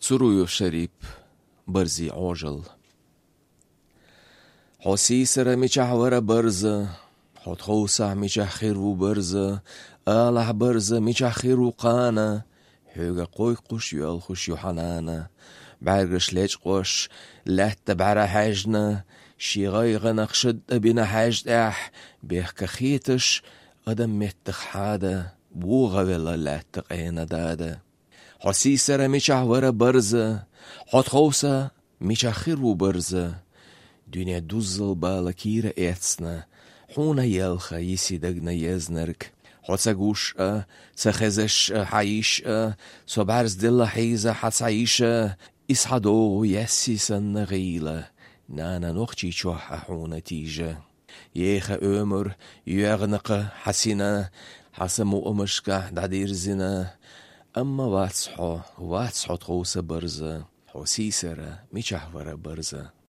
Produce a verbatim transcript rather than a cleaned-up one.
Tsuruyo Sharip برزي عوجل حسيسر ميشحورة برزة حط خوسع ميشحخيرو برزة آلح برزة ميشحخيرو قانا حوغا قوي قوش يالخوش يوحنانا بعرش ليش قوش لات بعرا حاجنا شيغاي غنقشد بنا حاجد اح بيخ خيتش ادم متخ حادا بوغا ولا لات قينا دادا حسيسر ميشحورة برزة حط خوسع ميشحخيرو برزة دنيا دوزل بالكيرة ايتسنا حونا يالخا يسيدغنا يزنرك حوتساقوش اه سخزش اه حيش اه صبارز دل حيزة حتسعيشة إسحادو يسي سنغيلة نانا نوختي تشوح حونا تيجة يخا أمر يغنق حسينة حسمو أمشكا دادير زنا أما واتسحو واتسحو تغوص برزة حوسيسرة ميشحورة برزة